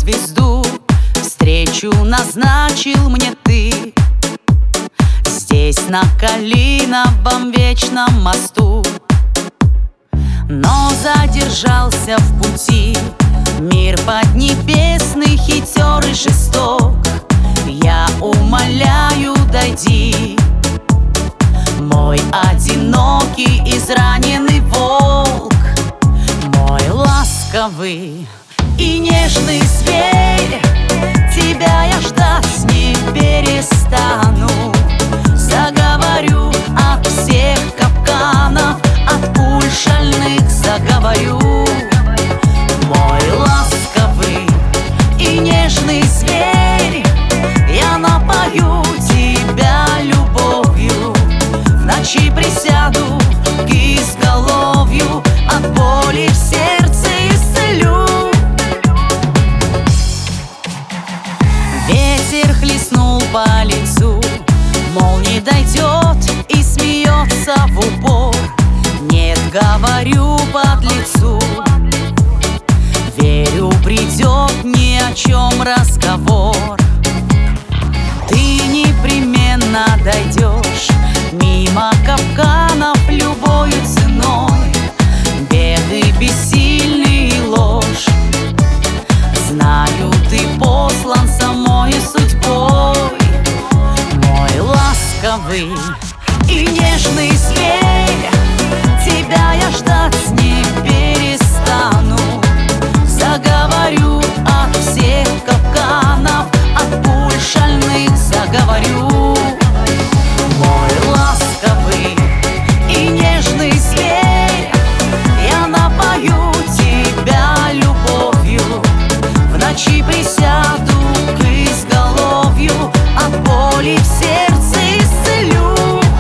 звезду, встречу назначил мне ты. Здесь, на Калиновом вечном мосту. Но задержался в пути мир поднебесный, хитер и жесток. Я умоляю, дойди, мой одинокий израненный волк, мой ласковый и нежный зверь. Тебя я ждать не перестану. Заговорю от всех капканов, от пуль шальных заговорю. Мой ласковый и нежный зверь, я напою тебя любовью. В ночи присяду к изголовью, от боли в сердце исцелю. Ветер хлестнул по лицу, мол, не дойдет, и смеется в упор. Нет, говорю подлецу, верю, придет ни о чем разговор. Ты непременно дойдешь мимо капканов любою ценой. Беды бессильны и ложь, знаю, ты послан самой судьбой. Мой ласковый и нежный зверь, тебя я ждать не перестану. Заговорю от всех капканов, от пуль шальных заговорю. Мой ласковый и нежный зверь, я напою тебя любовью. В ночи присяду к изголовью, от боли в сердце исцелю.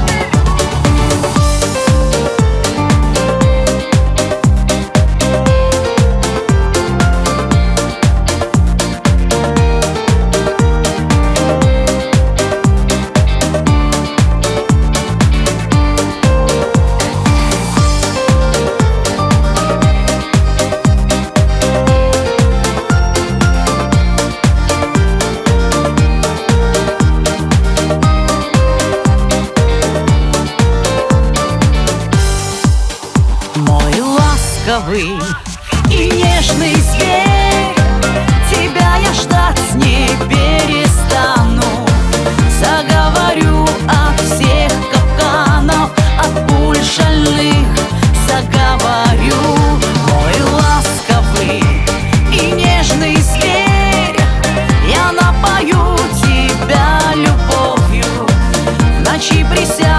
Мой ласковый и нежный зверь, тебя я ждать не перестану. Заговорю от всех капканов, от пуль шальных заговорю. Мой ласковый и нежный зверь, я напою тебя любовью. В ночи присяду